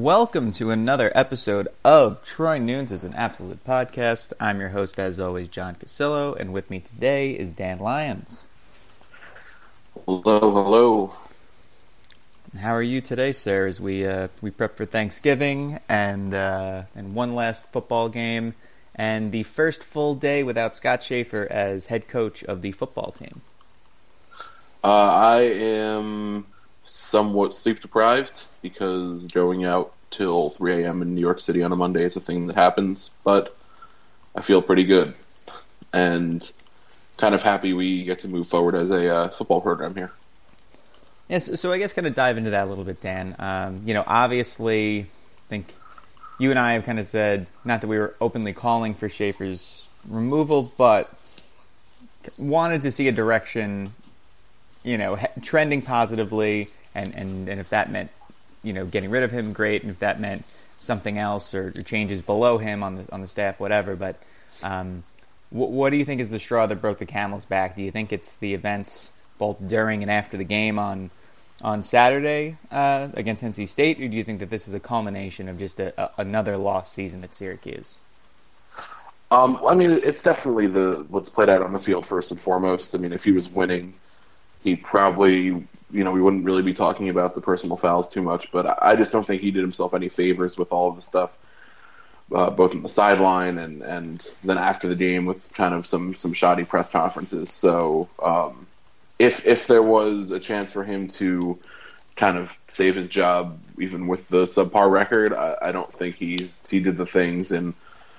Welcome to another episode of Troy Nunes is an Absolute Podcast. I'm your host, as always, John Casillo, and with me today is Dan Lyons. Hello. How are you today, sir? As we prep for Thanksgiving and one last football game and the first full day without Scott Schaefer as head coach of the football team. I am somewhat sleep deprived because going out till 3 a.m. in New York City on a Monday is a thing that happens, but I feel pretty good and kind of happy we get to move forward as a football program here. Yes, so I guess kind of dive into that a little bit, Dan. Obviously, I think you and I have kind of said, not that we were openly calling for Schaefer's removal, but wanted to see a direction, trending positively, and if that meant, getting rid of him, great, and if that meant something else or changes below him on the staff, whatever. But what do you think is the straw that broke the camel's back? Do you think it's the events both during and after the game on Saturday against NC State, or do you think that this is a culmination of just another lost season at Syracuse? It's definitely what's played out on the field first and foremost. If he was winning, he probably, we wouldn't really be talking about the personal fouls too much, but I just don't think he did himself any favors with all of the stuff, both on the sideline and then after the game with kind of some shoddy press conferences. So if there was a chance for him to kind of save his job, even with the subpar record, I don't think he did the things and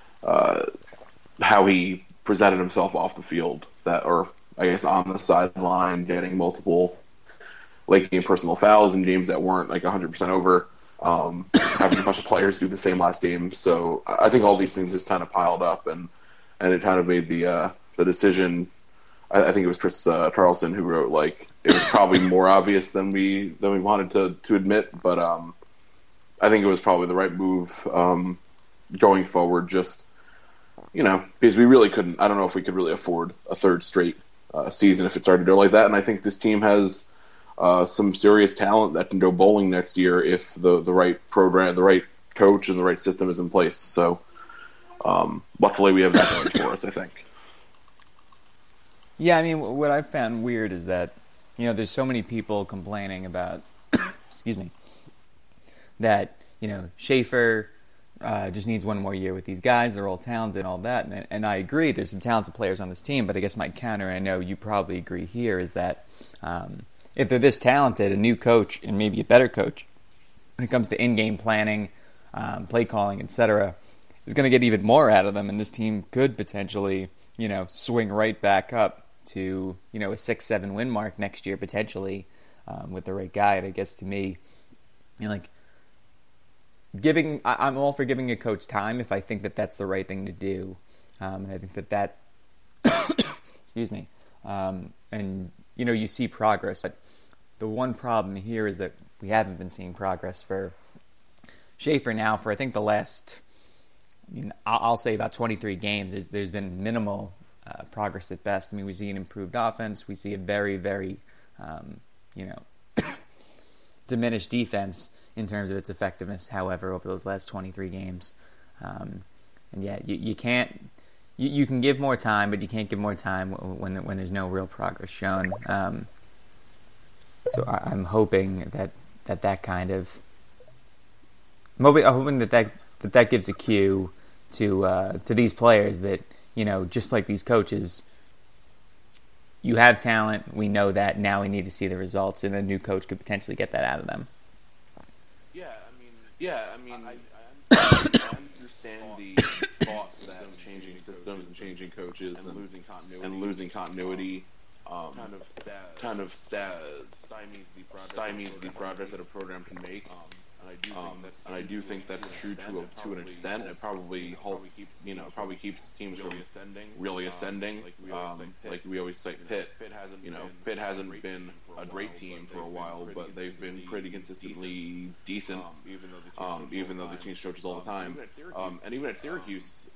how he presented himself off the field or I guess on the sideline, getting multiple late game personal fouls in games that weren't like 100% over, having a bunch of players do the same last game. So I think all these things just kind of piled up, and it kind of made the decision. I think it was Chris Charleston who wrote it was probably more obvious than we wanted to admit, but I think it was probably the right move going forward. Just because we really couldn't. I don't know if we could really afford a third straight season if it started to go like that. And I think this team has some serious talent that can go bowling next year if the right program, the right coach, and the right system is in place. So luckily we have that going for us, I think. Yeah, what I've found weird is that, there's so many people complaining about, excuse me, that, Schaefer just needs one more year with these guys. They're all talented and all that. And I agree, there's some talented players on this team, but I guess my counter, and I know you probably agree here, is that if they're this talented, a new coach and maybe a better coach, when it comes to in-game planning, play calling, etc., is going to get even more out of them, and this team could potentially, swing right back up to, a 6-7 win mark next year, potentially, with the right guy. And I guess to me, I'm all for giving a coach time if I think that that's the right thing to do. And I think that excuse me, and, you see progress. But the one problem here is that we haven't been seeing progress for Schaefer now for, I think, the last, I'll say about 23 games. There's been minimal progress at best. We see an improved offense. We see a very, very, diminished defense in terms of its effectiveness, however, over those last 23 games. And yeah, you can't... You can give more time, but you can't give more time when there's no real progress shown. So I'm hoping that kind of... I'm hoping that gives a cue to these players that, just like these coaches, you have talent, we know that, now we need to see the results, and a new coach could potentially get that out of them. I understand the thought that changing systems and changing coaches and losing continuity kind of stymies the progress that a program can make. And I do think that's true to an extent. It probably keeps teams from really ascending. Like we always cite Pitt. Pitt hasn't been a great team for a while, but they've been pretty consistently decent, even though they change coaches all the time. And even at Syracuse,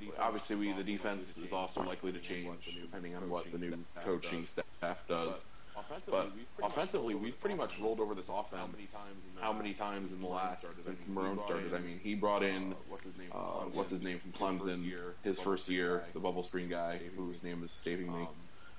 obviously the defense is also likely to change depending on what the new coaching staff does. But offensively, we've pretty much rolled over this offense. How many times in the last since Marone started? I mean, he brought in what's his name from Clemson, his first year, the bubble screen guy whose name is escaping me.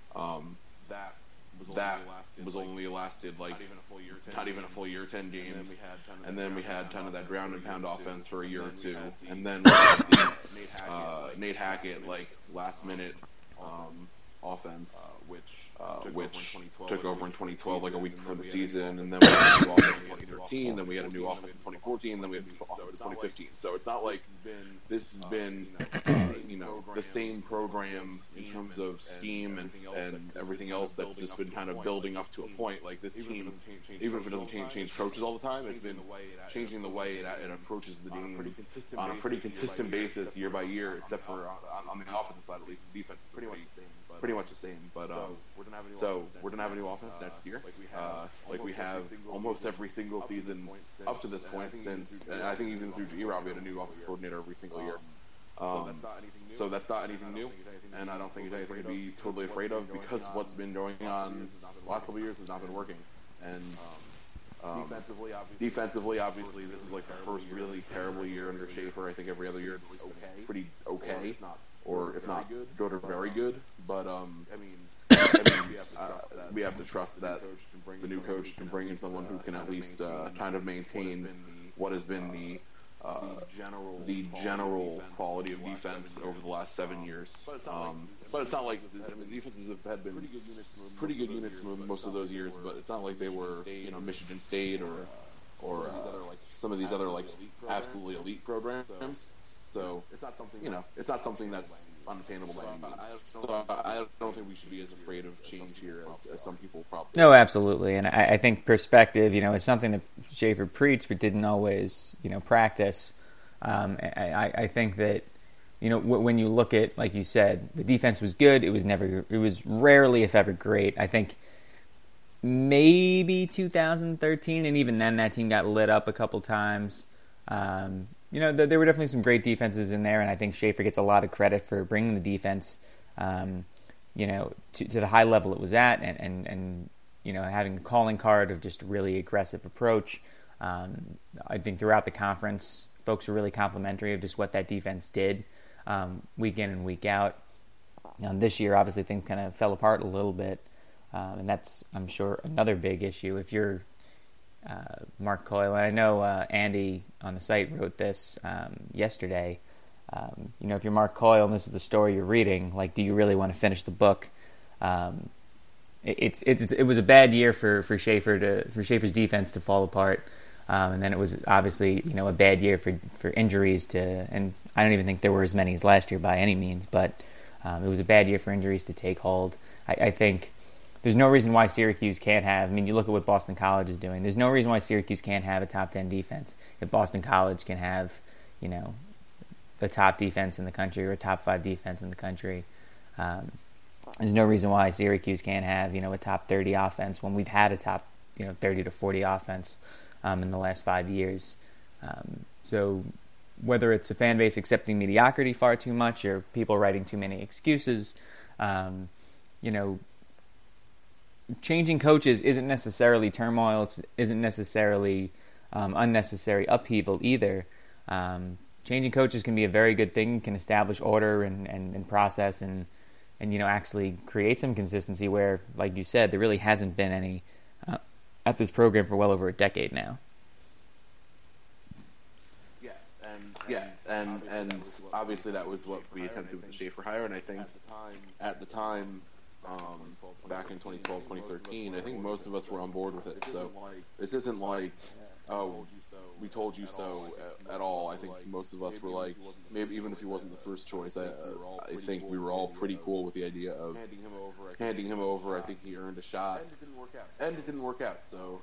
That was only lasted like not even a full year, 10 games, and then we had kind of that ground and pound offense for a year or two, and then we had the Nate Hackett like last minute offense, which took over in 2012, like a week before the season, and then we had a new offense in 2013, then we had a new offense in 2014, then we had a new offense in 2015. So it's not like this has been, the same program in terms of scheme and everything else that's just been kind of building up to a point. Like this team, even if it doesn't change coaches all the time, it's been changing the way it approaches the game on a pretty consistent basis year by year, except for on the offensive side at least. The defense is pretty much the same. But so we're gonna have a new offense next year, like we have almost every single season up to this point since, and I think even through G-Rob we had a new offensive coordinator every single year. So that's not anything new, and I don't think it's anything to be totally afraid of, because what's been going on the last couple of years has not been working. And defensively, obviously, this is like the first really terrible year under Schaefer. I think every other year at least pretty okay, or if not good or very good. But we have to trust that the new coach can bring in someone who can at least kind of maintain what has been the general quality of defense over the last 7 years. But it's not like defenses have been pretty good units most of those years. But it's not like they were Michigan State or some of these other like absolutely elite programs. So it's not something that's unattainable by any means. So I don't think we should be as afraid of change here as some people probably. No, absolutely, and I think perspective, it's something that Schaefer preached but didn't always, practice. I think that, when you look at, like you said, the defense was good. It was rarely, if ever, great. I think maybe 2013, and even then that team got lit up a couple times. There were definitely some great defenses in there, and I think Schaefer gets a lot of credit for bringing the defense, to the high level it was at, and having a calling card of just a really aggressive approach. I think throughout the conference, folks were really complimentary of just what that defense did, week in and week out. This year, obviously, things kind of fell apart a little bit, and that's, I'm sure, another big issue. If you're Mark Coyle, and I know Andy on the site wrote this yesterday. If you're Mark Coyle and this is the story you're reading, like, do you really want to finish the book? It was a bad year for Schaefer's defense to fall apart, and then it was obviously a bad year for injuries and I don't even think there were as many as last year by any means, but it was a bad year for injuries to take hold. I think there's no reason why Syracuse can't have. You look at what Boston College is doing. There's no reason why Syracuse can't have a top 10 defense. If Boston College can have, the top defense in the country or a top 5 defense in the country, there's no reason why Syracuse can't have, a top 30 offense when we've had a top, 30 to 40 offense in the last 5 years. So whether it's a fan base accepting mediocrity far too much or people writing too many excuses, changing coaches isn't necessarily turmoil. It isn't necessarily unnecessary upheaval either. Changing coaches can be a very good thing, can establish order and process and actually create some consistency where, like you said, there really hasn't been any at this program for well over a decade now. And obviously that was what we attempted with the Schaefer hire, and I think at the time, back in 2012, 2013, I think most of us were on board with it. So this isn't like, oh, we told you so at all. I think most of us were like, maybe even if he wasn't the first choice, I think we were all pretty cool with the idea of handing him over. I think he earned a shot, and it didn't work out. So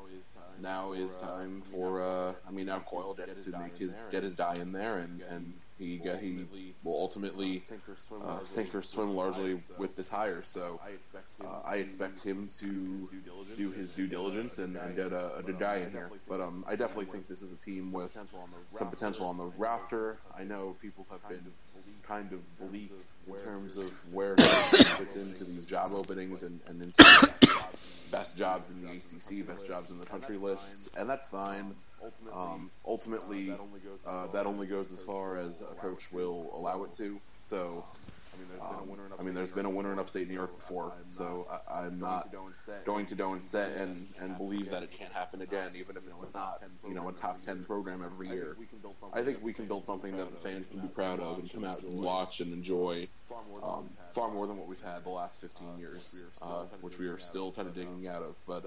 now is time for now Coyle gets to get his die in there and he will ultimately sink or swim largely with this hire. So I expect him to do his due diligence and get a good guy in here. But I definitely think this is a team with some potential on the roster. I know people have been kind of bleak in terms of where he fits into these job openings and into best jobs in the ACC, best jobs in the country lists, and that's fine. Ultimately, that only goes as far as a coach will allow it to. So, there's been a winner in upstate New York before, so I'm not going to go and set and believe that it can't happen again, even if it's not, a top 10 program every year. I think we can build something that the fans can be proud of and come out and watch and enjoy far more than what we've had the last 15 years, which we are still kind of digging out of. But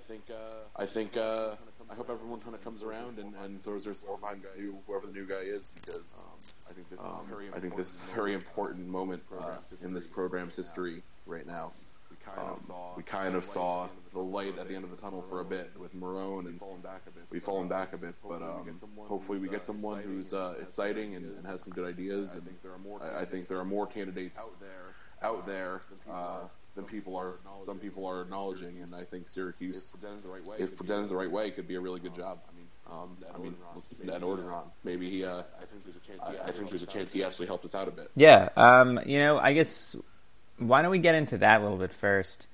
I hope everyone kind of comes around and throws their support behind whoever the new guy is, because I think this is a very important moment in this program's history right now. We kind of saw the light at the end of the tunnel for a bit with Marone, and we've fallen back a bit. But hopefully we get someone who's exciting and has some good ideas. And I think there are more candidates out there than some people are acknowledging. And I think Syracuse, if presented the right way, could be a really good job. Ed Orgeron. Maybe I think there's a chance he actually helped us out a bit. Yeah. I guess why don't we get into that a little bit first?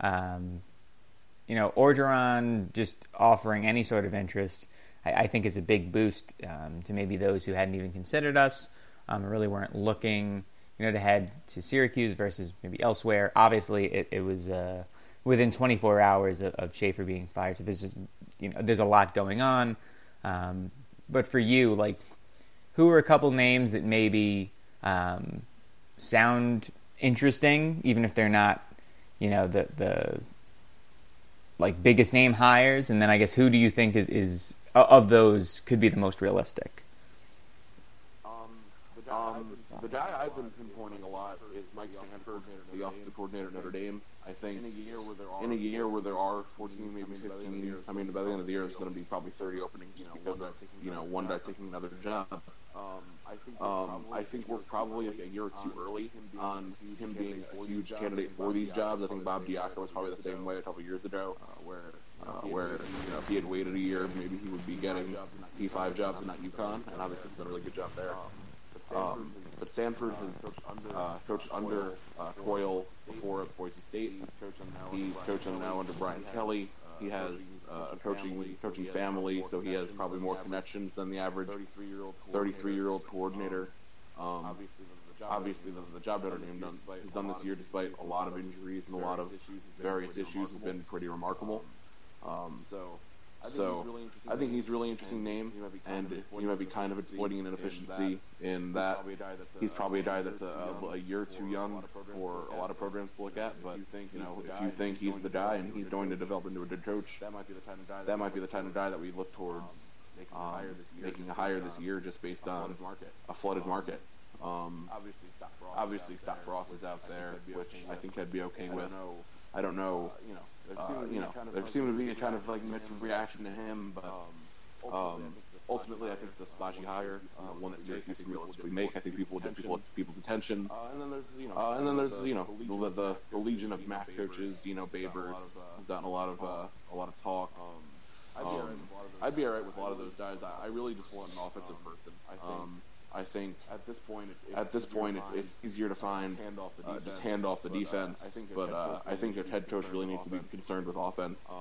Orgeron just offering any sort of interest, I think, is a big boost to maybe those who hadn't even considered us, and really weren't looking, to head to Syracuse versus maybe elsewhere. Obviously, it was within 24 hours of Schaefer being fired, so there's a lot going on. But for you, who are a couple names that maybe sound interesting, even if they're not, the biggest name hires? And then I guess who do you think is of those could be the most realistic? The guy I've been pinpointing a lot is Mike Sanford, the offensive coordinator at Notre Dame. I think in a year where there are 14, maybe 15, by the end of the year there's going to be probably 30 openings because of one guy taking another job. I think we're probably a year or two early on him being a huge candidate for these jobs. I think Bob Diaco was probably the same way a couple years ago, where if he had waited a year, maybe he would be getting P5 jobs and not UConn, and obviously he's done a really good job there. But Sanford has coached under Coyle before at Boise State. He's coaching now under Brian Kelly. He has a coaching family, so he has probably more connections than the average 33-year-old coordinator. Obviously, the job Notre Dame has done this year, despite a lot of injuries and a lot of various issues, has been pretty remarkable. So I think he's a really interesting name, and he might be kind of exploiting an inefficiency in that he's probably a guy that's a year too young for a lot of programs to look at. But if you think he's the guy and he's going to develop into a good coach, that might be the kind of guy that we look towards making a hire this year, just based on a flooded market. Obviously, Scott Frost is out there, which I think I'd be okay with. I don't know. There seemed to be a kind of mixed reaction to him, but ultimately I think it's a splashy hire, one that Syracuse can realistically make. I think people will get people's attention. And then there's the legion of MAC coaches. Dino Babers has gotten a lot of talk. I'd be alright with a lot of those guys. I really just want an offensive person. I think at this point it's easier to find just hand off the defense, but I think a head coach really needs to be concerned with offense,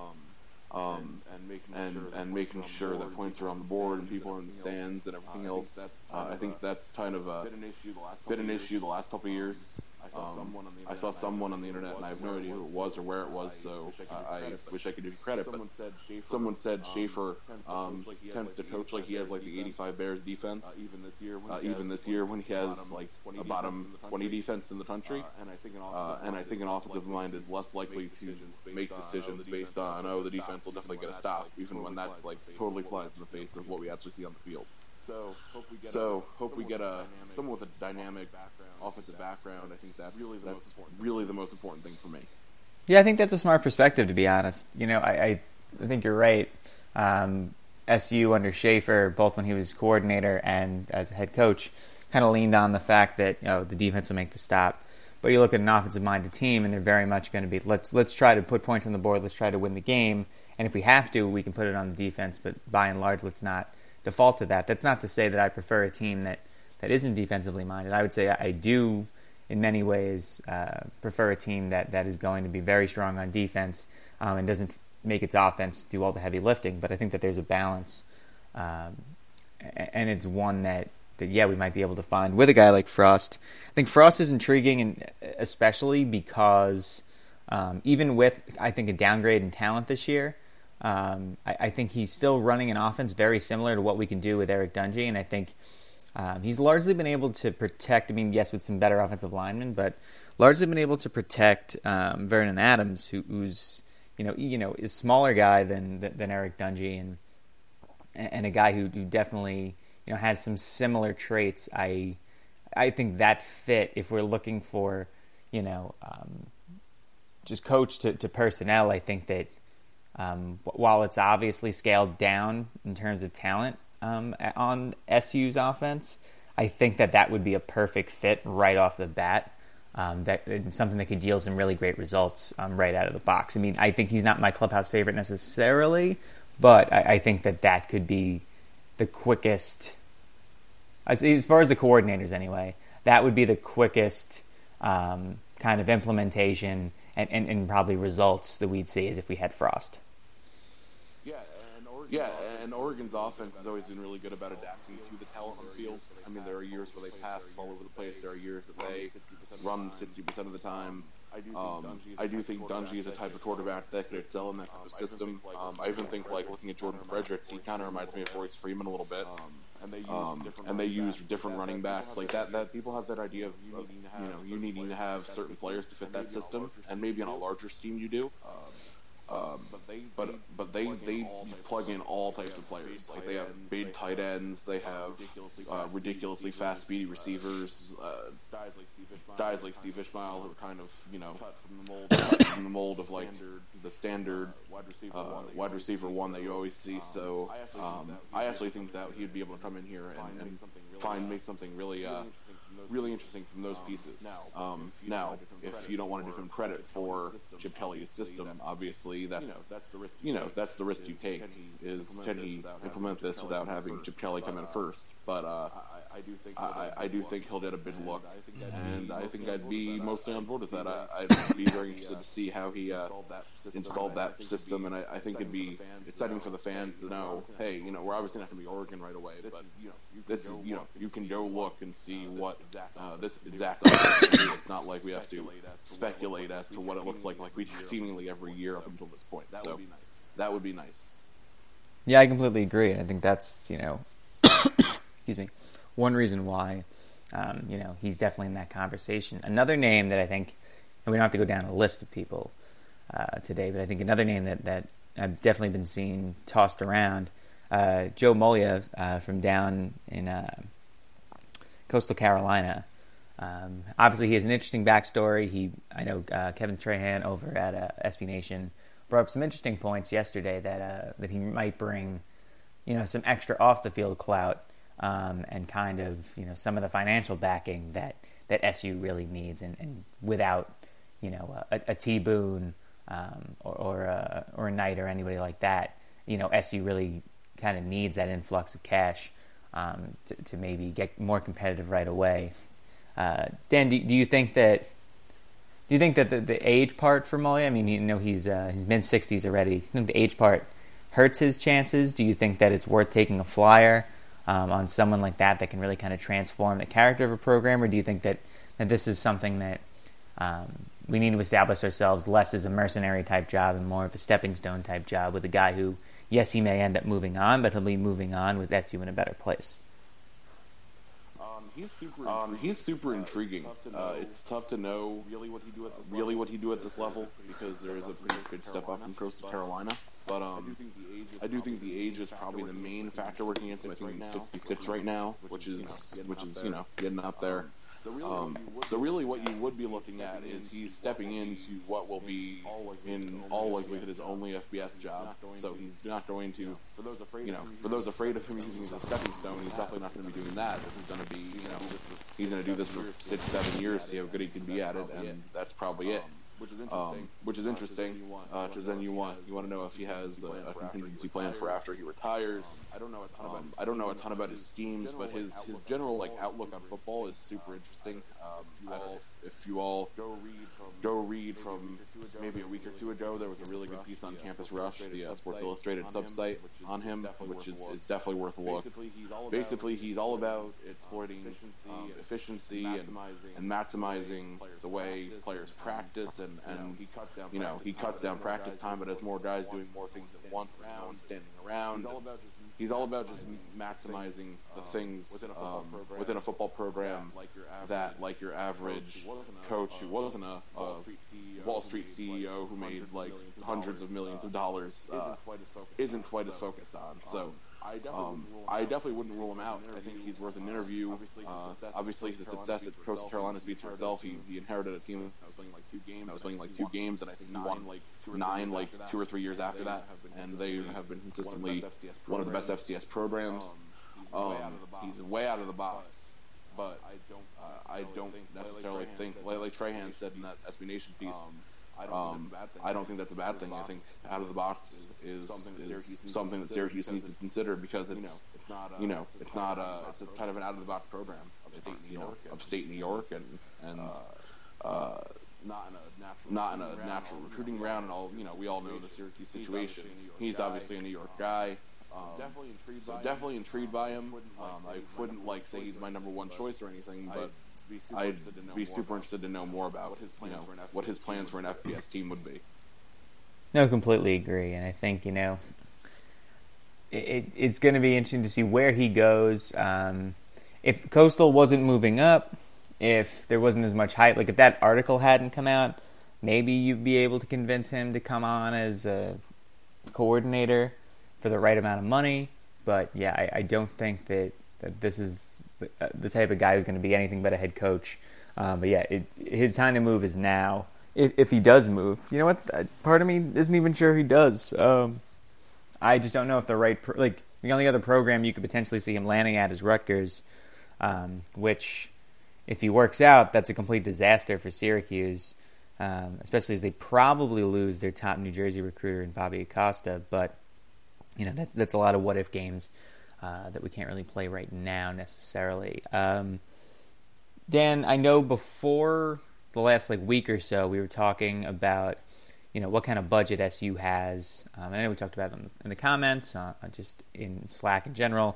and making sure that points are on the board and people are in the stands and everything else. I think that's kind of been an issue the last couple of years. I saw someone on the internet, and I have no idea who it was or where it was, so I wish I could give you credit, but someone said Schaefer tends to coach like he has the 85 Bears defense, even this year when he has a bottom 20 defense in the country, and I think an offensive mind is less likely to make decisions based on, the defense will definitely get a stop, even when that's totally flies in the face of what we actually see on the field. So hope we get someone with a dynamic offensive background. I think that's really the most important thing for me. Yeah, I think that's a smart perspective, to be honest. I think you're right. SU under Schaefer, both when he was coordinator and as a head coach, kind of leaned on the fact that the defense will make the stop. But you look at an offensive-minded team, and they're very much going to be let's try to put points on the board, let's try to win the game, and if we have to, we can put it on the defense. But by and large, let's not default to that. That's not to say that I prefer a team that isn't defensively minded. I would say I do, in many ways, prefer a team that is going to be very strong on defense and doesn't make its offense do all the heavy lifting. But I think that there's a balance, and it's one that we might be able to find with a guy like Frost. I think Frost is intriguing, and especially because even with, I think, a downgrade in talent this year, I think he's still running an offense very similar to what we can do with Eric Dungey, and I think he's largely been able to protect, yes, with some better offensive linemen, but largely been able to protect Vernon Adams, who's is a smaller guy than Eric Dungey, and a guy who definitely has some similar traits. I think that fit, if we're looking for just coach to personnel, I think that while it's obviously scaled down in terms of talent on SU's offense, I think that would be a perfect fit right off the bat. That something that could yield some really great results right out of the box. I think he's not my clubhouse favorite necessarily, but I think that could be the quickest, as far as the coordinators anyway, that would be the quickest kind of implementation and probably results that we'd see as if we had Frost. And Oregon's offense has always been really good about adapting to the talent on the field. There are years where they pass all over the place. There are years that they run 60% of the time. I do think Dungey is a type of quarterback that could excel in that type of system. I even think, looking at Jordan Fredericks, he kind of reminds me of Royce Freeman a little bit. And they use different running backs like that. That people have that idea of you needing to have certain players to fit that system, and maybe on a larger scheme you do. But they plug in all types of players. They have big tight ends. They have ridiculously fast, speedy receivers. Guys like Steve Ishmael who are kind of cut from the mold of the standard wide receiver one that you always see. So I actually think that he'd be able to come in here and make something really interesting from those pieces. Now, if you don't want to give him credit for Chip Kelly's system, obviously that's the risk you take. Can he implement this without having Chip Kelly come in first? But I do think he'll get a big look, and I think I'd be mostly on board with that. I'd be very interested to see how he installed that system, and I think it'd be exciting for the fans to know, hey, we're obviously not going to be Oregon right away, but this is, you can go look and see what this exactly is. It's not like we have to speculate as to what it looks like we do seemingly every year up until this point. So that would be nice. Yeah, I completely agree. I think that's, excuse me, one reason why, he's definitely in that conversation. Another name that I think, and we don't have to go down a list of people today, but I think another name that I've definitely been seeing tossed around, Joe Molia from down in Coastal Carolina. Obviously, he has an interesting backstory. I know Kevin Trahan over at SB Nation brought up some interesting points yesterday that he might bring, some extra off the field clout and kind of some of the financial backing that SU really needs, and without a T Boone or a Knight or anybody like that, SU really kind of needs that influx of cash to maybe get more competitive right away. Dan, do you think that the age part for Molia? He's mid-60s already. Do you think the age part hurts his chances? Do you think that it's worth taking a flyer on someone like that can really kind of transform the character of a program, or do you think that this is something that we need to establish ourselves less as a mercenary type job and more of a stepping stone type job with a guy who, yes, he may end up moving on, but he'll be moving on with SU in a better place? He's super intriguing. It's tough to know really what he do at this level, because there is a pretty good step up from Coastal Carolina. But I do think the age is probably the main factor working against him. I think he's 66 right now, which is getting up there. So really, what you would be looking at is he's stepping into what will be, in all likelihood, his only FBS job. So he's not going to, for those afraid of him using it as a stepping stone, he's definitely not going to be doing that. This is going to be, he's going to do this for 6-7 years, see how good he can be at it, and that's probably it. Which is interesting, because then you want to know if he has a contingency plan for after he retires. I don't know a ton about his schemes, but his general outlook on football is super interesting. If you all go read from maybe a week or two ago, there was a really good piece on Campus Rush, the Sports Illustrated subsite on him, which is definitely worth a look. Basically, he's all about exploiting efficiency and maximizing the way players practice, and he cuts down practice time, but has more guys doing more things at once than no one standing around. He's all about just maximizing the things within a football program that, like your average coach who wasn't a Wall Street CEO who made hundreds of millions of dollars isn't quite as focused on. So I definitely wouldn't rule him out. I think he's worth an interview. Obviously, the success at Coastal Carolina speaks for itself. He inherited a team that was winning 2 games, and I think he won 9 2 or 3 years after that. And they have been consistently one of the best FCS programs. He's way out of the box, but I don't necessarily think, like Trahan said in that SB Nation piece, I don't think that's a bad thing. I think out of the box is something that Syracuse needs to consider, because it's not it's a kind of an out of the box program. It's upstate New York and not in a natural recruiting ground, and all we all know the Syracuse situation. He's obviously a New York guy. Definitely intrigued by him. I wouldn't say he's my number one choice or anything, but I'd be super interested to know more about what his plans for an FBS team would be. No, completely agree, and I think it's going to be interesting to see where he goes. If Coastal wasn't moving up, if there wasn't as much hype, if that article hadn't come out, maybe you'd be able to convince him to come on as a coordinator for the right amount of money. But yeah, I don't think that this is the type of guy who's going to be anything but a head coach. But yeah, his time to move is now. If he does move, you know what? Part of me isn't even sure he does. I just don't know if the right the only other program you could potentially see him landing at is Rutgers, which, if he works out, that's a complete disaster for Syracuse, especially as they probably lose their top New Jersey recruiter in Bobby Acosta. But that's a lot of what-if games that we can't really play right now necessarily. Dan, I know before the last week or so, we were talking about what kind of budget SU has. I know we talked about it in the comments, just in Slack in general.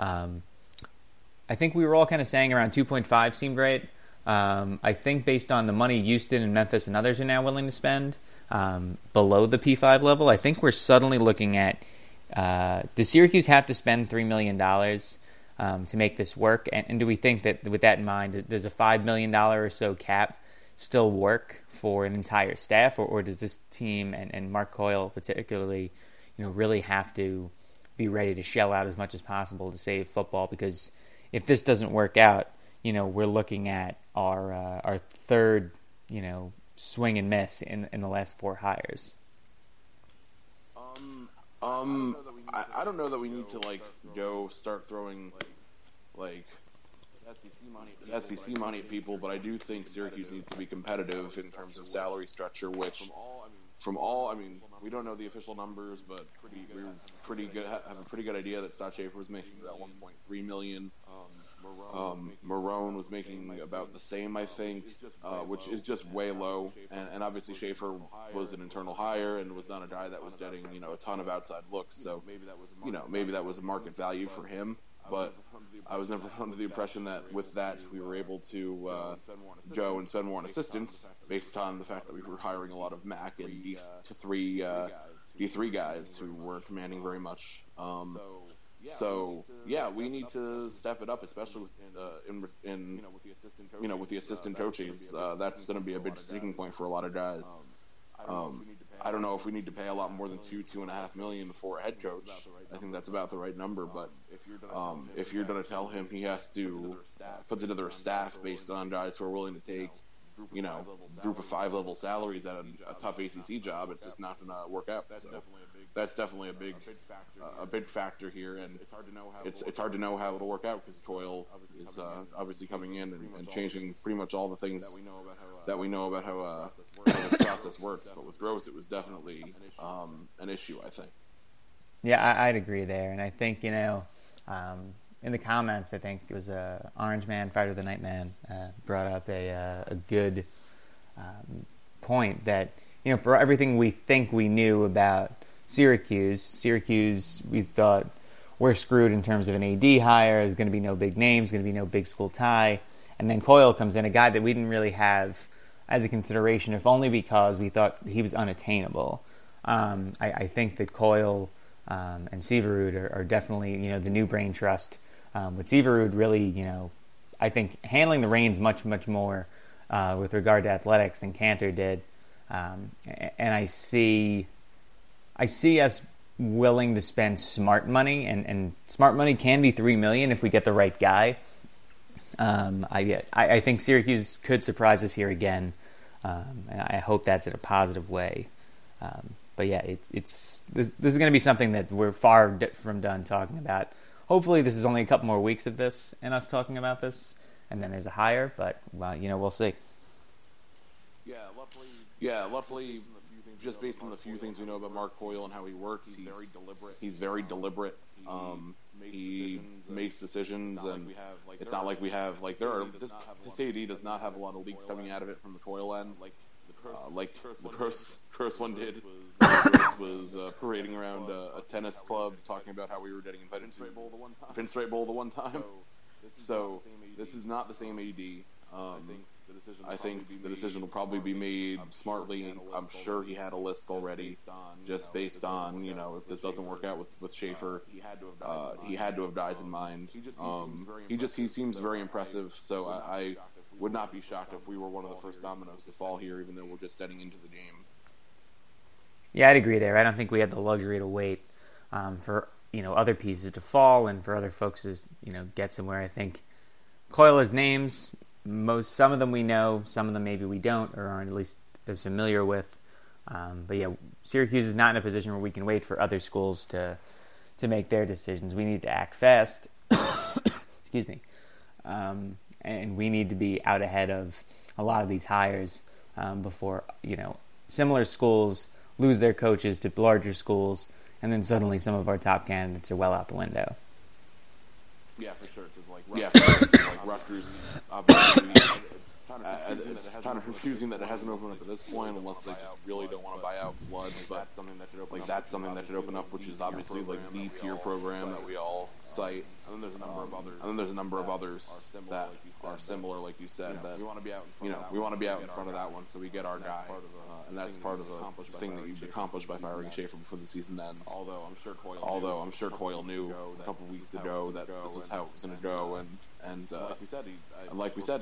I think we were all kind of saying around 2.5 seemed right. I think based on the money Houston and Memphis and others are now willing to spend below the P5 level, I think we're suddenly looking at, does Syracuse have to spend $3 million to make this work? And do we think that with that in mind, does a $5 million or so cap still work for an entire staff, or does this team and Mark Coyle particularly, really have to be ready to shell out as much as possible to save football? Because if this doesn't work out, we're looking at our third, swing and miss in the last 4 hires. I don't know that we need to go start throwing SEC money at people, but I do think Syracuse needs to be competitive in terms of salary structure, which we don't know the official numbers, but we're pretty good, have a pretty good idea that Scott Schaefer was making about $1.3 million. Marone was making about the same, I think, which is just way low. And obviously Schaefer was an internal hire and was not a guy that was getting, a ton of outside looks. So, maybe that was a market value for him. But I was never under the impression that with that we were able to go and spend more on assistants based on the fact that we were hiring a lot of MAC and D3 guys who weren't commanding very much. So yeah, we need to step it up, especially with the assistant coaches. That's going to be a big sticking point for a lot of guys. I don't know if we need to pay a lot more than $2.5 million for a head coach. I think that's about the right number. But if you're going to tell him he has to put together a staff based on guys who are willing to take, group of 5 level salaries at a tough ACC job, it's just not going to work out. So that's definitely a big factor here, and it's hard to know how it'll work out because Coyle is obviously coming in and changing pretty much all the things that we know about how this process works. But with Gross, it was definitely an issue, I think. Yeah, I'd agree there, and I think in the comments, I think it was Orange Man, Fighter of the Night Man, brought up a good point that for everything we think we knew about Syracuse, we thought we're screwed in terms of an AD hire. There's going to be no big names, going to be no big school tie, and then Coyle comes in, a guy that we didn't really have as a consideration, if only because we thought he was unattainable. I think that Coyle and Severud are definitely the new brain trust. With Severud really, I think handling the reins much more with regard to athletics than Cantor did, and I see us willing to spend smart money, and smart money can be $3 million if we get the right guy. I think Syracuse could surprise us here again, and I hope that's in a positive way. But yeah, this is going to be something that we're far from done talking about. Hopefully, this is only a couple more weeks of this and us talking about this, and then there's a hire. But we'll see. Yeah, luckily, just based on the few things we know about Mark Coyle and how he works, he's very deliberate. He makes decisions, and it's not like we have this AD does not have a lot of leaks coming out of it from the Coyle end. Like the Gross one did. Gross was parading around a tennis club talking about how we were getting invited to Pinstripe Bowl the one time. So this is not the same AD. I think the decision will probably be made smartly. I'm sure he had a list already, just based on if this doesn't work out with Schaefer, he had to have guys in mind. He seems very impressive. So I would not be shocked if we were one of the first dominoes to fall here, even though we're just getting into the game. Yeah, I'd agree there. I don't think we have the luxury to wait for other pieces to fall and for other folks to get somewhere. I think Coyle has names. Some of them we know, some of them maybe we don't, or aren't at least as familiar with. But yeah, Syracuse is not in a position where we can wait for other schools to make their decisions. We need to act fast. Excuse me. And we need to be out ahead of a lot of these hires before similar schools lose their coaches to larger schools, and then suddenly some of our top candidates are well out the window. Yeah, for sure. Like Rutgers, obviously, it's kind of confusing that it hasn't opened up at this point, unless they just really don't want to buy out Flood. But that's something that should open up, which is obviously like the peer program that we all cite. And then there's a number of others that are similar, like you said. That we want to be out in front of that one, so we get our guy. And that's part of the thing that you've accomplished by firing Schaefer before the season ends. Although I'm sure Coyle knew a couple weeks ago that this was how it was going to go, and like we said,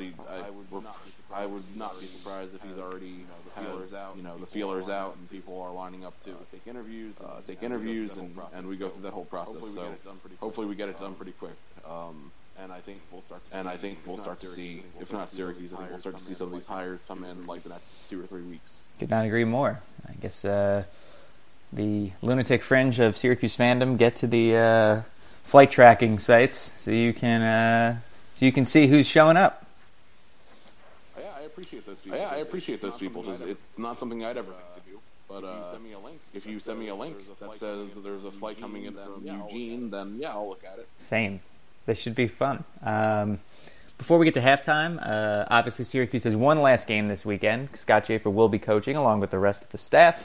I would not be surprised if he's already the feelers out, and people are lining up to take interviews, and we go through that whole process. So hopefully we get it done pretty quick. And I think we'll start to see, if not Syracuse, I think we'll start to see some of these hires come in like the next 2 or 3 weeks. Could not agree more. I guess the lunatic fringe of Syracuse fandom get to the flight tracking sites so you can see who's showing up. Yeah, I appreciate those people. It's not something I'd ever think to do. But if you send me a link that says there's a flight coming in from Eugene, then yeah, I'll look at it. Same. This should be fun. Before we get to halftime, obviously Syracuse has one last game this weekend. Scott Schaefer will be coaching along with the rest of the staff.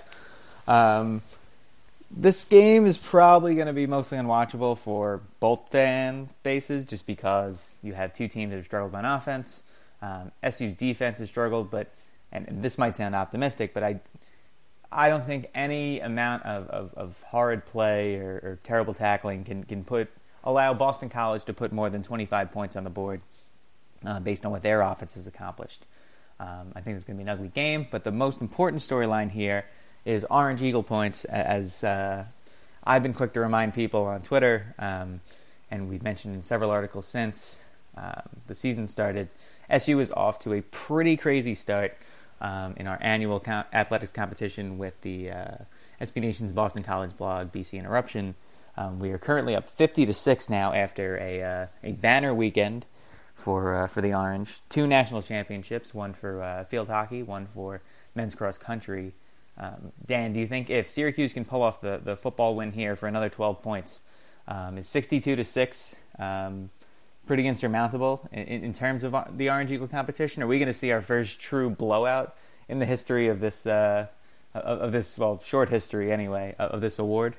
This game is probably going to be mostly unwatchable for both fan bases, just because you have two teams that have struggled on offense. SU's defense has struggled, and this might sound optimistic, but I don't think any amount of horrid play or terrible tackling can allow Boston College to put more than 25 points on the board based on what their offense has accomplished. I think it's going to be an ugly game, but the most important storyline here is Orange Eagle points, as I've been quick to remind people on Twitter, and we've mentioned in several articles since the season started. SU is off to a pretty crazy start in our annual athletics competition with the SB Nation's Boston College blog, BC Interruption. We are currently up 50-6 now after a banner weekend for the Orange. 2 national championships, one for field hockey, one for men's cross country. Dan, do you think if Syracuse can pull off the football win here for another 12 points, is 62-6 pretty insurmountable in terms of the Orange Eagle competition? Are we going to see our first true blowout in the history of this short history anyway, of this award?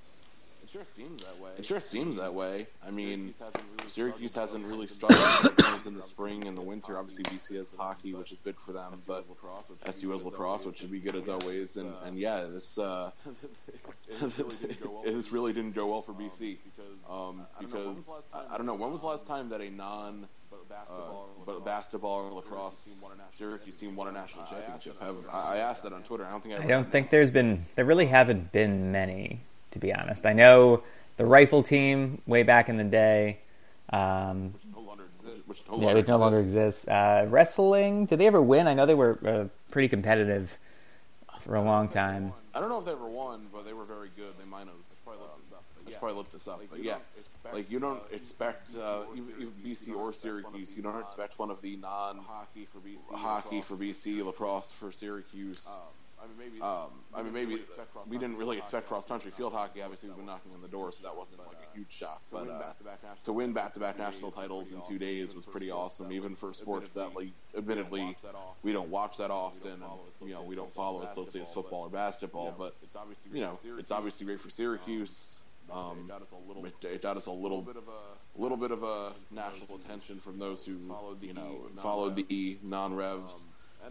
It sure seems that way. I mean, Syracuse hasn't really struggled games in the spring and the winter. Obviously, BC has hockey, which is big for them, but SU has lacrosse, which should be good as always. And yeah, this this really didn't go well for BC because I don't know, when was the last time that a basketball or lacrosse Syracuse team won a national championship? I asked that on Twitter. I don't think there really haven't been many, to be honest. I know the rifle team way back in the day, which no longer exists. Wrestling, did they ever win? I know they were pretty competitive for a long time. I don't know if they ever won, but they were very good. They might have. That's probably looked this up. But yeah, like you don't expect even BC or Syracuse, you don't expect one of the hockey for BC, lacrosse for Syracuse. I mean, maybe we didn't really expect cross-country. Field hockey, obviously, we've been knocking on the door, so that wasn't like a huge shock. But to win back-to-back national titles in 2 days was pretty awesome, even for sports that, like, admittedly, we don't watch that often, and we don't follow as closely as football or basketball. But it's obviously great for Syracuse. It got us a little bit of a national attention from those who followed the non-revs.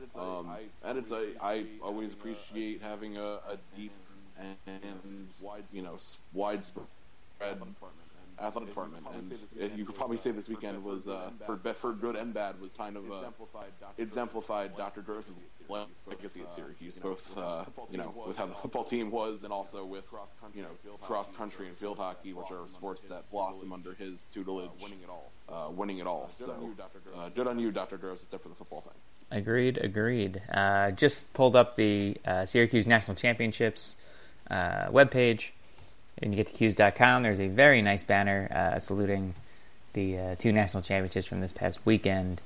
I always appreciate having a deep and widespread athletic department, and you could probably say this weekend was for good and bad was kind of exemplified Dr. Gross's legacy at Syracuse, both with how the football team was, and also with cross country and field hockey, which are sports that blossom under his tutelage, winning it all. So good on you, Dr. Gross, except for the football thing. Agreed. Just pulled up the Syracuse National Championships webpage, and you get to Q's.com. There's a very nice banner saluting the 2 national championships from this past weekend.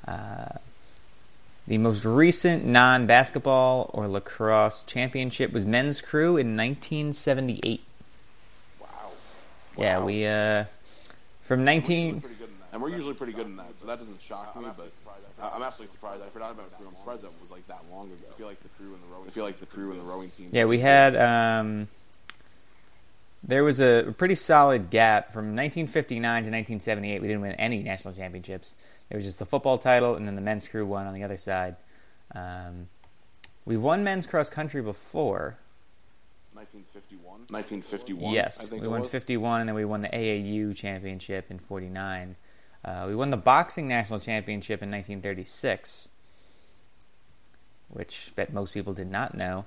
The most recent non-basketball or lacrosse championship was Men's Crew in 1978. Wow. Yeah, we from 19... And we're usually pretty good in that, so that doesn't shock me, but I'm absolutely surprised. I forgot about Crew. I'm surprised that was like that long ago. I feel like the Crew and the rowing team. Yeah, we had... there was a pretty solid gap from 1959 to 1978. We didn't win any national championships. It was just the football title, and then the Men's Crew won on the other side. We've won men's cross country before. 1951. Yes, we won 51, and then we won the AAU championship in 49. We won the boxing national championship in 1936, which I bet most people did not know.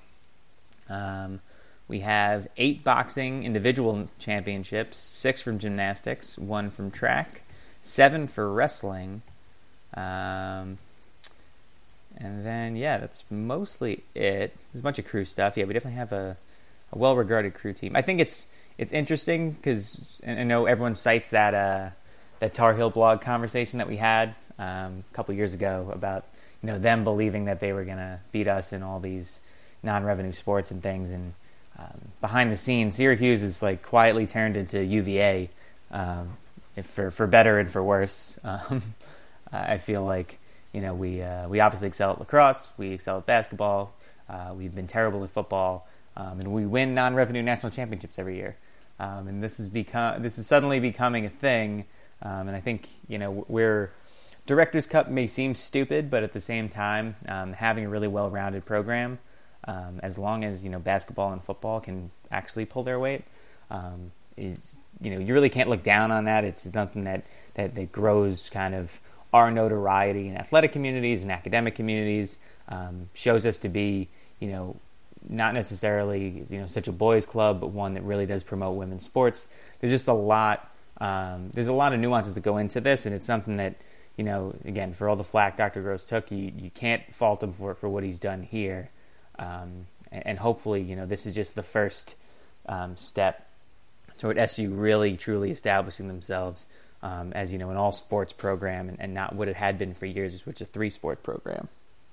We have 8 boxing individual championships, 6 from gymnastics, 1 from track, 7 for wrestling, and then, that's mostly it. There's a bunch of crew stuff. Yeah, we definitely have a well-regarded crew team. I think it's interesting because I know everyone cites that Tar Heel blog conversation that we had a couple years ago about them believing that they were going to beat us in all these non-revenue sports and things, and behind the scenes, Syracuse is like quietly turned into UVA, for better and for worse. I feel like we obviously excel at lacrosse, we excel at basketball, we've been terrible at football, and we win non-revenue national championships every year. And this is suddenly becoming a thing. And I think we're Directors Cup may seem stupid, but at the same time, having a really well-rounded program. As long as basketball and football can actually pull their weight, is you really can't look down on that. It's something that grows kind of our notoriety in athletic communities and academic communities. Shows us to be not necessarily such a boys' club, but one that really does promote women's sports. There's just a lot. There's a lot of nuances that go into this, and it's something that again, for all the flack Dr. Gross took, you can't fault him for what he's done here, and hopefully this is just the first step toward SU really truly establishing themselves as an all sports program and not what it had been for years, which is a 3-sport program.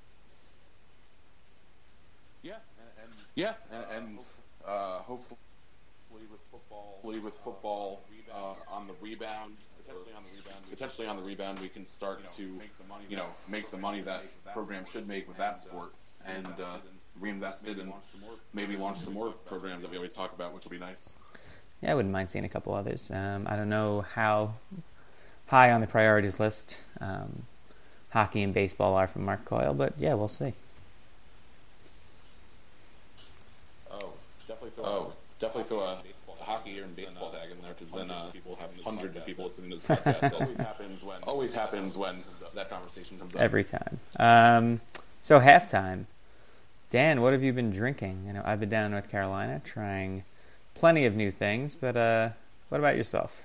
And hopefully with football on the rebound, potentially on the rebound, we can start to make the money that program should make with that sport, and reinvest it and maybe launch some more programs that we always talk about, which will be nice. Yeah, I wouldn't mind seeing a couple others. I don't know how high on the priorities list hockey and baseball are from Mark Coyle, but yeah, we'll see. Definitely throw a hockey and baseball tag in there, because then we'll have hundreds of people listening to this podcast. Always happens when that conversation comes up. Every time. So halftime. Dan, what have you been drinking? I've been down in North Carolina trying plenty of new things, but what about yourself?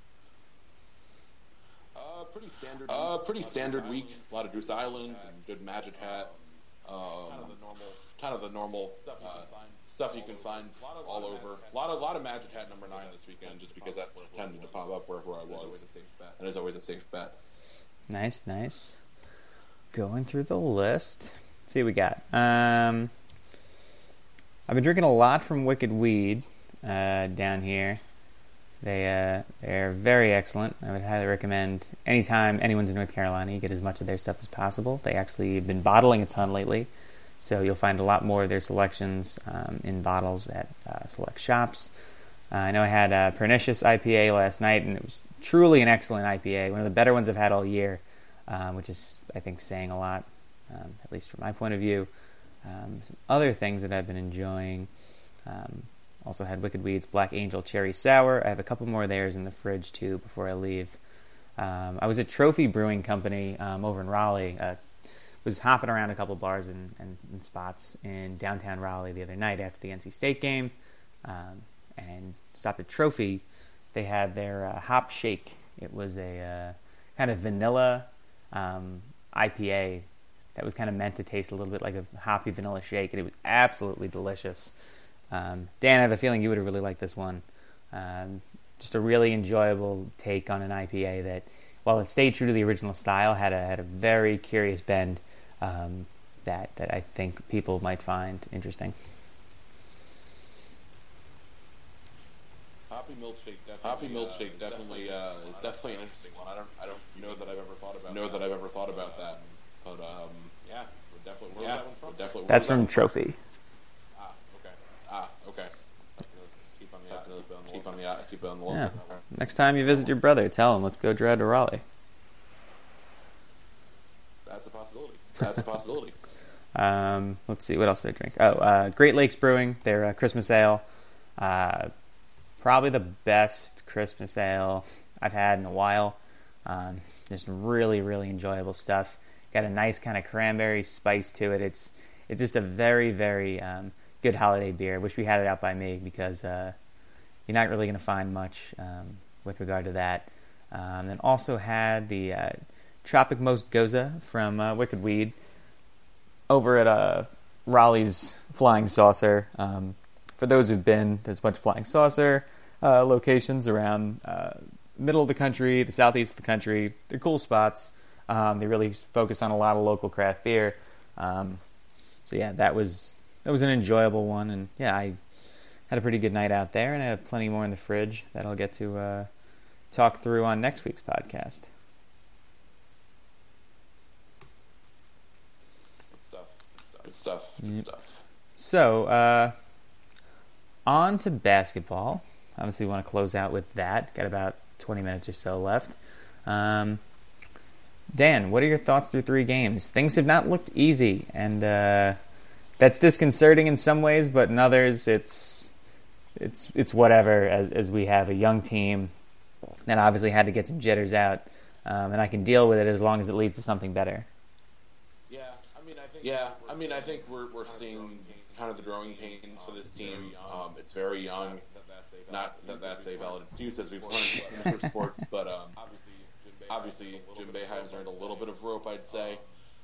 Pretty standard week. A lot of Goose Islands and good Magic Hat. Kind of the normal stuff you can find all over. A lot of Magic Hat number 9 this weekend, just because that tended to pop up wherever I was. And it's always a safe bet. Nice. Going through the list. Let's see what we got. I've been drinking a lot from Wicked Weed down here. They're very excellent. I would highly recommend anytime anyone's in North Carolina, you get as much of their stuff as possible. They actually have been bottling a ton lately, so you'll find a lot more of their selections in bottles at select shops. I know I had Pernicious IPA last night, and it was truly an excellent IPA, one of the better ones I've had all year, which is, I think, saying a lot, at least from my point of view. Some other things that I've been enjoying, also had Wicked Weed's Black Angel Cherry Sour. I have a couple more of theirs in the fridge, too, before I leave. I was at Trophy Brewing Company over in Raleigh. Was hopping around a couple bars and spots in downtown Raleigh the other night after the NC State game, and stopped at Trophy. They had their Hop Shake. It was a kind of vanilla IPA that was kind of meant to taste a little bit like a hoppy vanilla shake, and it was absolutely delicious. Dan, I have a feeling you would have really liked this one. Just a really enjoyable take on an IPA that, while it stayed true to the original style, had a very curious bend that I think people might find interesting. Hoppy milkshake definitely is definitely an interesting one. I don't know that I've ever thought about that. But yeah, where's that one from? That's from Trophy. Okay. Keep on the lookout. Yeah. Next time you visit your brother, tell him, let's go drive to Raleigh. That's a possibility. Let's see, what else did I drink? Great Lakes Brewing, their Christmas ale. Probably the best Christmas ale I've had in a while. Just really, really enjoyable stuff. Got a nice kind of cranberry spice to it. It's just a very, very good holiday beer. I wish we had it out by me, because you're not really going to find much with regard to that. Then also had the Tropic Most Goza from Wicked Weed over at Raleigh's Flying Saucer. For those who've been, there's a bunch of Flying Saucer locations around middle of the country, the southeast of the country. They're cool spots. They really focus on a lot of local craft beer. So yeah, that was an enjoyable one, and yeah, I had a pretty good night out there, and I have plenty more in the fridge that I'll get to talk through on next week's podcast. Good stuff. So, on to basketball. Obviously, we want to close out with that. Got about 20 minutes or so left. Dan, what are your thoughts through 3 games? Things have not looked easy, and that's disconcerting in some ways, but in others, it's whatever. As we have a young team that obviously had to get some jitters out, and I can deal with it as long as it leads to something better. I mean, I think we're seeing the growing pains for this team. It's very young. Not that that's a valid excuse, as we've learned in other sports, but obviously Jim Boeheim's earned a little bit of rope, I'd say.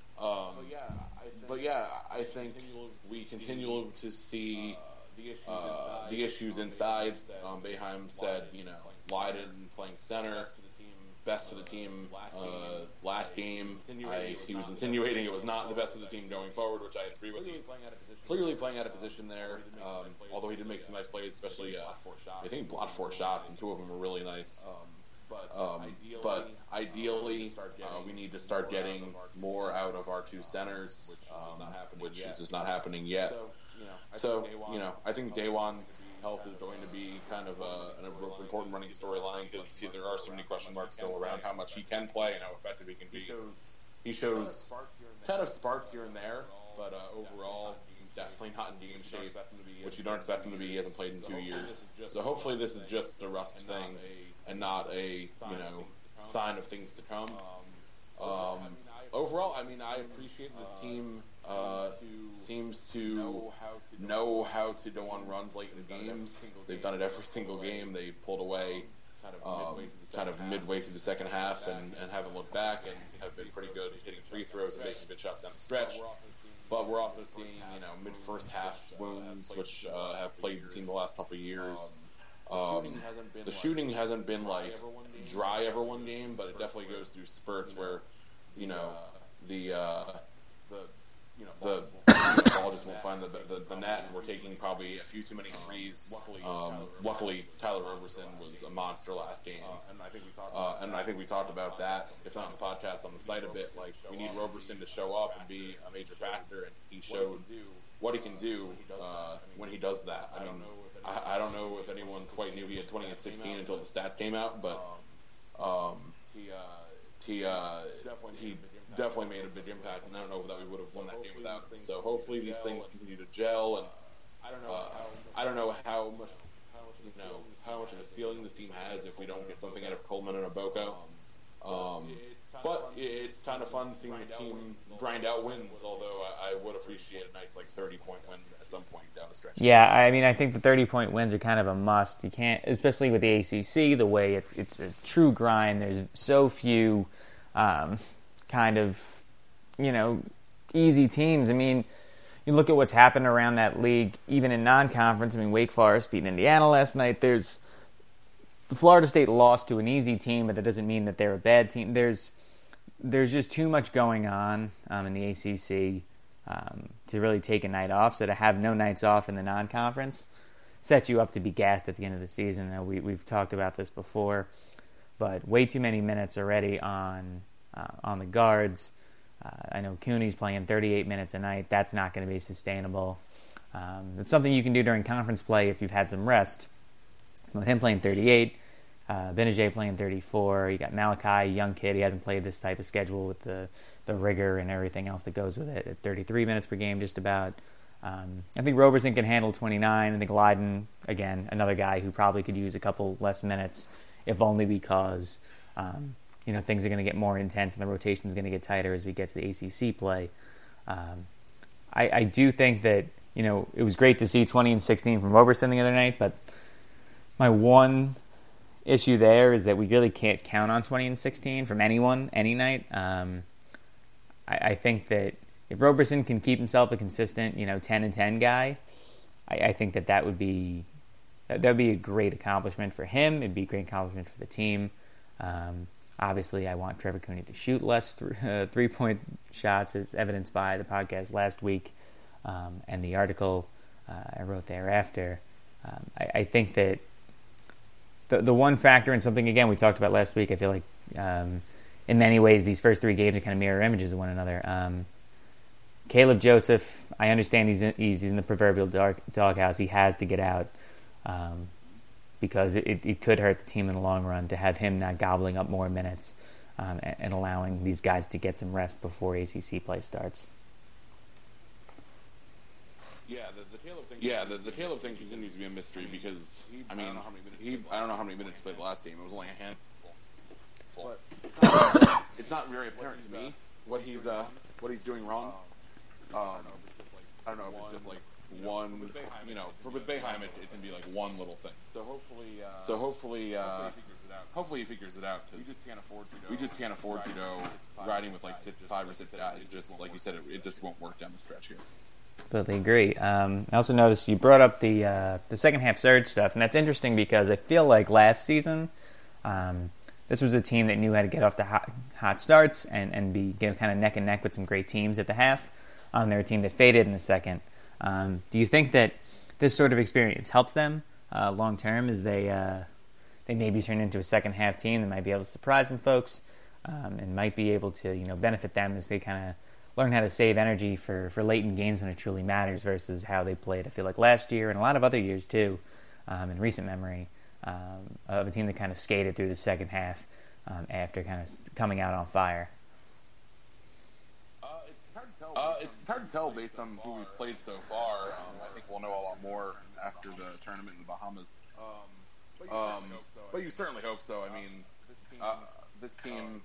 But yeah, I think we continue to see the issues inside. Boeheim said, Leiden playing center, best for the team last game. He was insinuating it was not the best of the team going forward, which I agree with. He's clearly playing out of position there, although he did make some nice plays, especially I think he blocked 4 shots, and 2 of them were really nice. But ideally, we need to start getting more out of our 2 centers, which is just not happening yet. So, I think Daewon's health is going to be kind of an important running storyline, because there are so many question marks still around how much he can play and how effective he can be. He shows kind of sparks here and there, but overall, he's definitely not in game shape, which you don't expect him to be. He hasn't played in 2 years. So hopefully this is just a rust thing and not a, sign of things to come. Overall, I appreciate this team seems to know how to go on runs late in games. They've done it every single game. They've pulled away kind of midway through the second half and haven't looked back, and have been pretty good at hitting free throws and making good shots down the stretch. But we're also seeing, mid-first half swoons, which have plagued the team the last couple of years. The shooting hasn't been like dry every one game, but it definitely goes through spurts where, the ball just won't find the net, and we're taking probably a few too many threes. Luckily, Tyler Roberson was a monster last game, and I think we talked about that, if not on the podcast, on the site a bit. Like, we need Roberson to show up and be a major factor, and he showed what he can do when he does that. I don't know if anyone quite knew he had 20 and 16 until the stats came out, but he definitely made a big impact, and I don't know that we would have won that game without him. So hopefully these things continue to gel, and I don't know how much of a ceiling this team has if we don't get something out of Coleman and Iboko. But it's kind of fun seeing this team grind out wins, although I would appreciate a nice 30-point win at some point down the stretch. Yeah, I think the 30-point wins are kind of a must. You can't, especially with the ACC, the way it's a true grind. There's so few kind of, easy teams. You look at what's happened around that league, even in non-conference. Wake Forest beating Indiana last night. The Florida State lost to an easy team, but that doesn't mean that they're a bad team. There's just too much going on in the ACC to really take a night off. So to have no nights off in the non-conference sets you up to be gassed at the end of the season. Now, we've talked about this before, but way too many minutes already on the guards. I know Cooney's playing 38 minutes a night. That's not going to be sustainable. It's something you can do during conference play if you've had some rest. With him playing 38, Benajay playing 34, you got Malachi, young kid. He hasn't played this type of schedule with the rigor and everything else that goes with it. At 33 minutes per game, just about. I think Roberson can handle 29. I think Leiden, again, another guy who probably could use a couple less minutes, if only because things are going to get more intense and the rotation is going to get tighter as we get to the ACC play. I do think that it was great to see 20 and 16 from Roberson the other night, but my one issue there is that we really can't count on 20 and 16 from anyone, any night. I think that if Roberson can keep himself a consistent, 10 and 10 guy, I think that would be a great accomplishment for him. It'd be a great accomplishment for the team. Obviously, I want Trevor Cooney to shoot less three-point shots, as evidenced by the podcast last week and the article I wrote thereafter. I think that the one factor, and something, again, we talked about last week, I feel like in many ways these first 3 games are kind of mirror images of one another. Caleb Joseph, I understand he's in the proverbial doghouse. He has to get out because it could hurt the team in the long run to have him not gobbling up more minutes and allowing these guys to get some rest before ACC play starts. Yeah, the Caleb thing continues to be a mystery because I don't know how many minutes he played the last game. It was only a handful. It's not very apparent to me what he's doing wrong. I don't know if it's just like one, with Boeheim it can be like one little thing. So hopefully he figures it out. Because we just can't afford to go riding with like 5 or 6 guys. Just like you said, it just won't work down the stretch here. Completely agree. I also noticed you brought up the second half surge stuff, and that's interesting because I feel like last season, this was a team that knew how to get off the hot starts and be kind of neck and neck with some great teams at the half. They're a team that faded in the second. Do you think that this sort of experience helps them long term as they maybe turn into a second half team that might be able to surprise some folks and might be able to benefit them as they kind of learn how to save energy for late in games when it truly matters versus how they played, I feel like, last year and a lot of other years too, in recent memory, of a team that kind of skated through the second half after kind of coming out on fire. It's hard to tell based on who we've played so far. I think we'll know a lot more after the tournament in the Bahamas. But you certainly hope so. I mean, this team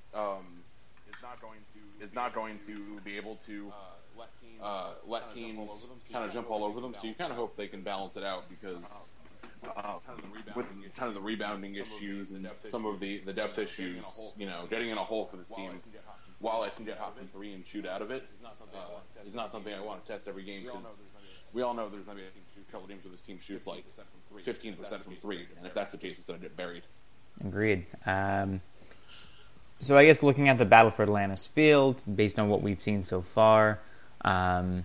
is not going to be able to let teams kind of jump all over them. So you kind of hope they can balance it out because with kind of the rebounding issues and some of the depth issues, getting in a hole for this team, while I can get hot from 3 and shoot out of it, is not something I want to test every game because we all know there's going to be trouble games where this team shoots like 15% from 3, and if that's the case, it's going to get buried. Agreed. So I guess looking at the battle for Atlantis Field, based on what we've seen so far, Dan,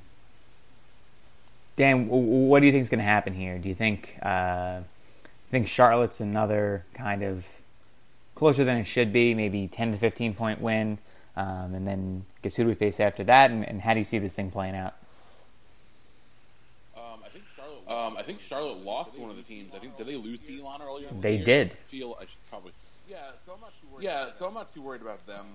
what do you think is going to happen here? Do you think Charlotte's another kind of closer than it should be, maybe 10 to 15 point win, and then guess who do we face after that, and how do you see this thing playing out? I think Charlotte lost to one of the teams. Did they lose to Elon earlier? They did. I should probably. So I'm not too worried about them.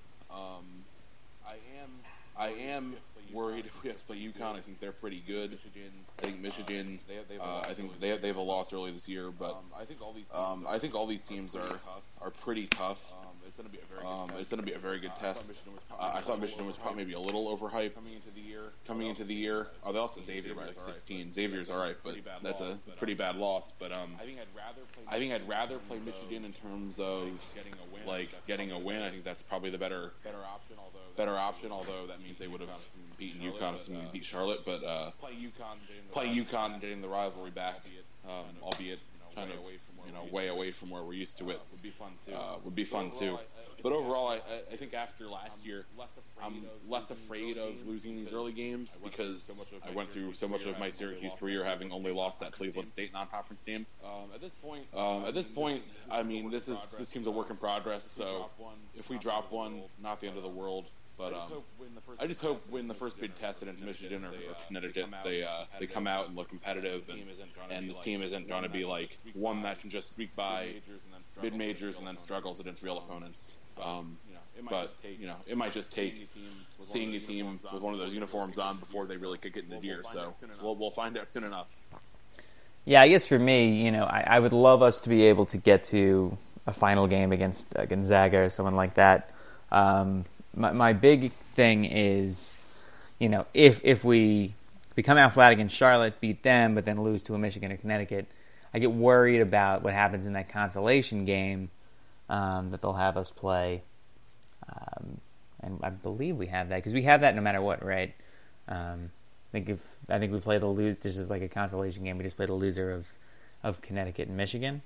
I am worried if we have to play UConn. I think they're pretty good. I think Michigan. I think they have a loss early this year, but I think all these teams are pretty tough. It's going to be a very good test. I thought Michigan was probably maybe a little overhyped coming into the year. Oh, they lost to Xavier by like 16. Xavier's all right, but that's a pretty bad loss. But I think I'd rather play Michigan in terms of getting a win. I think that's probably the better option. Although that means they would have beaten UConn if we beat Charlotte. But play UConn and getting the rivalry back, albeit kind of way away from where we're used to it, would be fun too. But overall, I think after last year, I'm less afraid of losing these early games because I went through so much of my Syracuse career having only lost that Cleveland State non-conference team. At this point, I mean, this team's a work in progress. So if we drop one, not the end of the world. But I just hope when the first big test against Michigan or Connecticut, they come out and look competitive, and this team isn't going to be like one that can just squeak by mid-majors and then struggles against real opponents. But it might just take seeing a team with one of those uniforms on before they really kick it into gear. So we'll find out soon enough. Yeah, I guess for me, I would love us to be able to get to a final game against Gonzaga or someone like that. My big thing is, if we come out flat against Charlotte, beat them, but then lose to a Michigan or Connecticut, I get worried about what happens in that consolation game that they'll have us play. And I believe we have that because we have that no matter what, right? I think we play the lose. This is like a consolation game. We just play the loser of Connecticut and Michigan.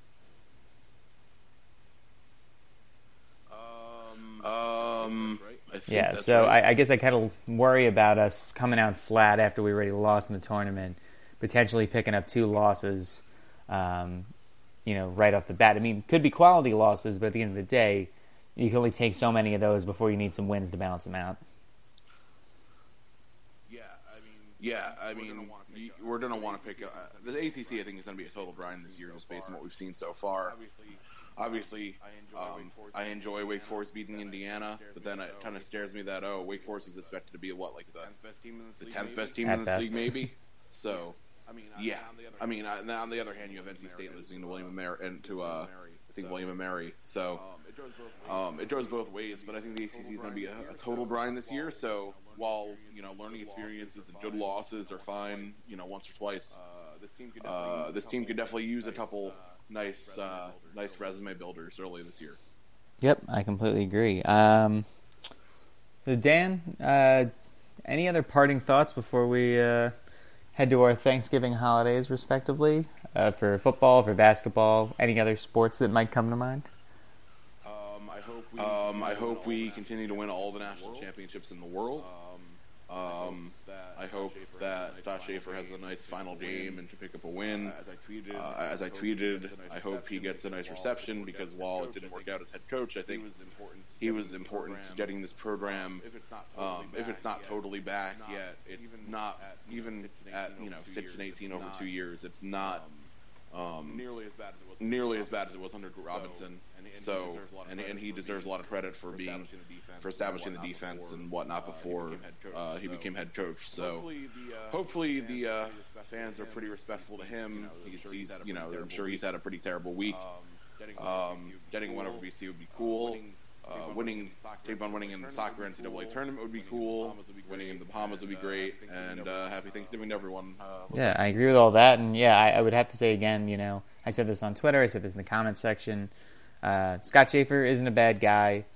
I guess I kind of worry about us coming out flat after we already lost in the tournament, potentially picking up 2 losses, right off the bat. I mean, could be quality losses, but at the end of the day, you can only take so many of those before you need some wins to balance them out. I mean, we're going to want to pick the ACC. I think is going to be a total grind this year, just based on what we've seen so far. Obviously, I enjoy Wake Forest beating Indiana, but then it kind of scares me that Wake Forest is expected to be the 10th best team in the league, maybe. So, yeah. I mean, on the other hand, you have NC State losing to William and Mary, and to I think William and Mary. So It goes both ways, but I think the ACC is going to be a total grind this year. So while learning experiences and good losses are fine, once or twice, this team could definitely use a couple nice resume builders early this year. Yep, I completely agree. Dan, any other parting thoughts before we head to our Thanksgiving holidays, respectively, for football, for basketball, any other sports that might come to mind? I hope we continue to win all the national championships in the world. I hope that Scott Schaefer has a nice final game and can pick up a win. As I tweeted, I hope he gets a nice reception because while it didn't work out as head coach, I think he was important to getting this program. If it's not totally back yet, it's not even at 6-18 over 2 years. It's not nearly as bad as it was under Robinson. So, and he deserves a lot of credit for establishing the defense and whatnot before he became head coach. So, hopefully the fans are pretty respectful to him. He's I'm sure he's had a pretty terrible week. Getting one over BC would be cool. Winning in the soccer NCAA tournament would be cool. Winning in the Bahamas would be great. And happy Thanksgiving to everyone. Yeah, I agree with all that. And yeah, I would have to say again, I said this on Twitter. I said this in the comments section. Scott Schaefer isn't a bad guy.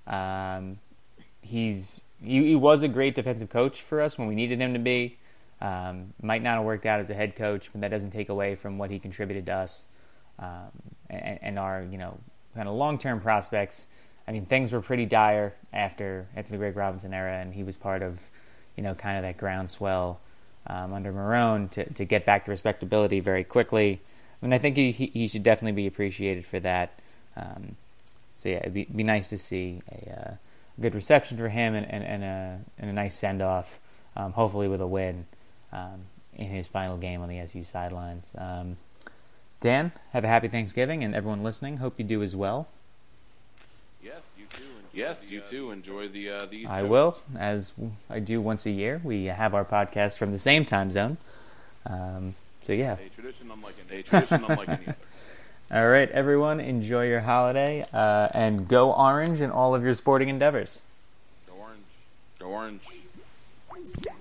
He was a great defensive coach for us when we needed him to be. Might not have worked out as a head coach, but that doesn't take away from what he contributed to us and our kind of long-term prospects. I mean, things were pretty dire after the Greg Robinson era, and he was part of kind of that groundswell under Marrone to get back to respectability very quickly. I mean, I think he should definitely be appreciated for that. So yeah, it'd be nice to see a good reception for him and a nice send off, hopefully with a win in his final game on the SU sidelines. Dan, have a happy Thanksgiving, and everyone listening, hope you do as well. Yes, you too. Enjoy the East Coast. I will, as I do once a year. We have our podcast from the same time zone. So yeah, a tradition unlike any other. All right, everyone, enjoy your holiday, and go Orange in all of your sporting endeavors. Go Orange. Go Orange.